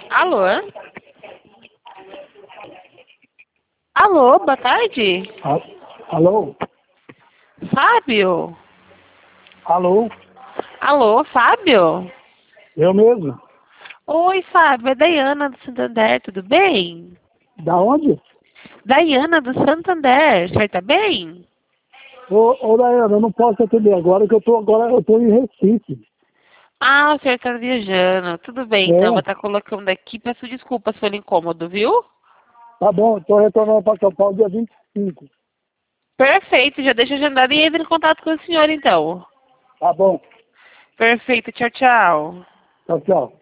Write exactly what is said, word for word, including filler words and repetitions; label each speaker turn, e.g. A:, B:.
A: Alô? Alô, boa tarde.
B: A- Alô?
A: Fábio?
B: Alô?
A: Alô, Fábio?
B: Eu mesmo?
A: Oi, Fábio, é Daiana do Santander, tudo bem?
B: Da onde?
A: Daiana do Santander, o senhor tá bem?
B: Ô, ô Daiana, eu não posso atender agora, que eu tô agora, eu tô em Recife.
A: Ah, o senhor tá viajando. Tudo bem, então, vou
B: É,
A: estar colocando aqui. Peço desculpas pelo incômodo, viu?
B: tá bom, tô retornando para São Paulo dia vinte e cinco.
A: Perfeito, já deixa agendado e entra em contato com o senhor, então.
B: Tá bom,
A: Perfeito, tchau, tchau.
B: tchau, tchau.